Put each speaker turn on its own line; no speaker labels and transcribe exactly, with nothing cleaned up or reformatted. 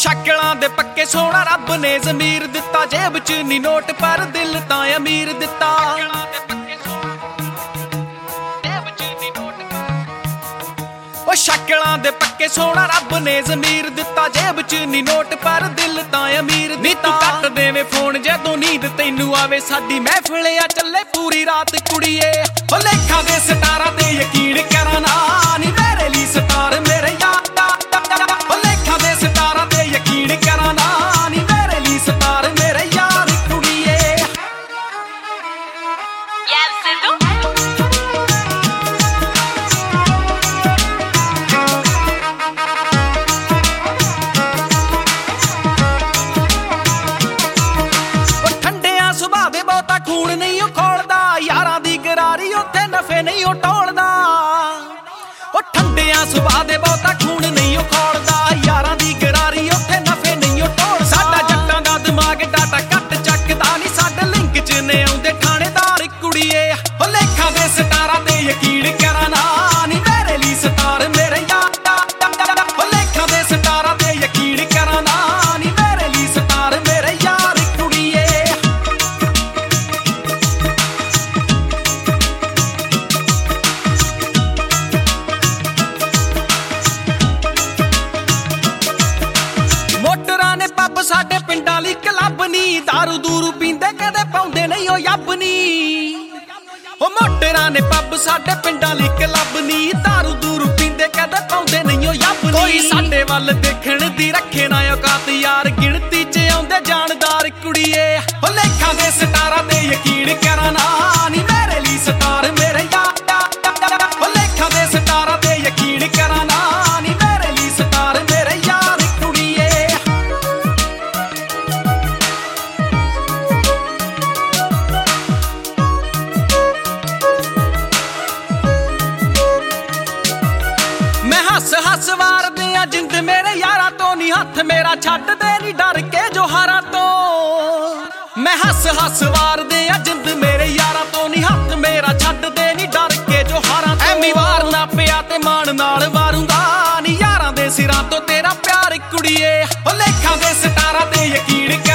ਸ਼ਕਲਾਂ ਦੇ ਪੱਕੇ ਸੋਹਣਾ ਰੱਬ ਨੇ ਜ਼ਮੀਰ ਦਿੱਤਾ, ਜੇਬ ਚ ਨੀ ਨੋਟ ਪਰ ਦਿਲ ਤਾਂ ਅਮੀਰ ਦਿੱਤਾ। ਉਹ ਸ਼ਕਲਾਂ ਦੇ ਪੱਕੇ ਸੋਹਣਾ ਰੱਬ ਨੇ ਜ਼ਮੀਰ ਦਿੱਤਾ, ਜੇਬ ਚ ਨੀ ਨੋਟ ਪਰ ਦਿਲ ਤਾਂ ਅਮੀਰ ਦਿੱਤਾ। ਨੀ ਤੂੰ ਕੱਟ ਦੇਵੇਂ ਫੋਨ ਜਦੋਂ ਨੀਂਦ ਤੈਨੂੰ ਆਵੇ, ਸਾਡੀ ਮਹਿਫਿਲ ਆ ਚੱਲੇ ਪੂਰੀ ਰਾਤ ਕੁੜੀਏ। ਉਹ ਲੇਖਾਂ ਦੇ ਸਟਾਰਾਂ ਤੇ ਯਕੀਨ ਕਰਾਂ ਨਾ, ਨੀ ਮੇਰੇ ਲਈ ਸਟਾਰ ਮੇਰੇ ਯਾਰ। ਉਹ ਲੇਖਾਂ ਦੇ ਸਟਾਰਾਂ ਤੇ ਯਕੀਨ ਕਰਾਂ ਨਾ, ਨੀ ਮੇਰੇ ਲਈ ਸਟਾਰ ਮੇਰੇ ਯਾਰ ਕੁੜੀਏ। ਉਹ ਠੰਡਿਆਂ ਸੁਭਾਅ ਦੇ ਬਹੁਤਾ ਖੂਨ ਨਹੀਂ ਉਹ ਖੋਲਦਾ, ਯਾਰਾਂ ਦੀ ਗਰਾਰੀ ਉੱਥੇ ਨਫੇ ਨਹੀਂ ਉਹ ਟੋਲਦਾ। ਉਹ ਠੰਡਿਆਂ ਸੁਭਾਅ ਦੇ ਬਹੁਤਾ ਖੂਨ ਨਹੀਂ ਉਹ ਖੋਲਦਾ, ਯਾਰਾਂ ਦੀ ਗਰਾਰੀ ਉੱਥੇ ਨਫੇ ਨਹੀਂ ਉਹ ਟੋਲਦਾ। ਸਾਡਾ ਜੱਟਾਂ ਦਾ ਦਿਮਾਗ ਡਾਟਾ ਘੱਟ ਚੱਕਦਾ ਨੀ, ਸਾਡੇ ਲਿੰਕ ਚ ਨੇ ਆਉਂਦੇ ਥਾਣੇਦਾਰ ਕੁੜੀਏ। ਉਹ ਲੇਖਾਂ ਦੇ ਸਟਾਰਾਂ ਤੇ ਯਕੀਨ ਕਰਾਂ ਨਾ, ਨੀ ਮੇਰੇ ਲਈ ਸਟਾਰ ਮੇਰੇ ਯਾਰ। ਉਹ ਲੇਖਾਂ ਦੇ ਸਟਾਰਾਂ ਤੇ ਯਕੀਨ ਕਰਾਂ ਨਾ, ਨੀ ਮੇਰੇ ਲਈ ਸਟਾਰ ਮੇਰੇ ਯਾਰ ਕੁੜੀਏ। ਮੋਟਰਾਂ ਨੇ ਪੱਬ ਸਾਡੇ ਪਿੰਡਾਂ ਲਈ ਕਲੱਬ ਨੀ, ਦਾਰੂ ਦੂਰੂ ਪੀਂਦੇ ਕਦੇ ਪਾਉਂਦੇ ਨਹੀਂ ਉਹ ਯੱਬ ਨੀ। ਉਹ ਮੋਟਰਾਂ ਨੇ ਪੱਬ ਸਾਡੇ ਪਿੰਡਾਂ ਲਈ ਕਲੱਬ ਨੀ, ਦਾਰੂ ਦੂਰੂ ਪੀਂਦੇ ਕਦੇ ਪਾਉਂਦੇ ਨਹੀਂ ਉਹ ਯੱਬ ਨੀ। ਕੋਈ ਸਾਡੇ ਵੱਲ ਦੇਖਣ ਦੀ ਰੱਖੇ ਨਾ ਔਕਾਤ ਯਾਰ, ਗਿਣਤੀ ਚ ਆਉਂਦੇ ਜਾਣਦਾਰ ਕੁੜੀਏ। ਉਹ ਲੇਖਾਂ ਦੇ ਸਟਾਰਾਂ ਤੇ ਯਕੀਨ ਕਰਾਂ ਨਾ, ਨੀ ਮੇਰੇ ਲਈ ਸਟਾਰ ਮੇਰੇ ਯਾਰ। ਉਹ ਲੇਖਾਂ ਦੇ ਸਟਾਰਾਂ ਤੇ ਯਕੀਨ ਕਰਾਂ ਨਾ, ਨੀ ਮੇਰੇ ਲਈ ਸਟਾਰ ਮੇਰੇ ਯਾਰ ਕੁੜੀਏ। ਮੈਂ ਹੱਸ ਹੱਸ ਵਾਰਦੇ ਆ ਜਿੰਦ ਮੇਰੇ ਯਾਰਾਂ ਤੋਂ, ਨੀ ਹੱਥ ਮੇਰਾ ਛੱਡਦੇ ਨੀ ਡਰ ਕੇ ਜੋਹਾਰਾਂ ਤੋਂ। ਮੈਂ ਹੱਸ ਹੱਸ ਵਾਰਦੇ ਆ ਜਿੰਦ ਮੇਰੇ ਯਾਰਾਂ ਤੋਂ, ਨੀ ਹੱਥ ਮੇਰਾ ਛੱਡਦੇ ਨੀ ਡਰ ਕੇ ਜੋਹਾਰਾਂ ਤੋਂ। ਐਵੇਂ ਵਾਰਨਾ ਪਿਆ ਤੇ ਮਾਣ ਨਾਲ ਵਾਰੂੰਗਾ, ਨੀ ਯਾਰਾਂ ਦੇ ਸਿਰਾਂ ਤੋਂ ਤੇਰਾ ਪਿਆਰ ਕੁੜੀਏ। ਉਹ ਲੇਖਾਂ ਦੇ ਸਟਾਰਾਂ ਤੇ ਯਕੀਨ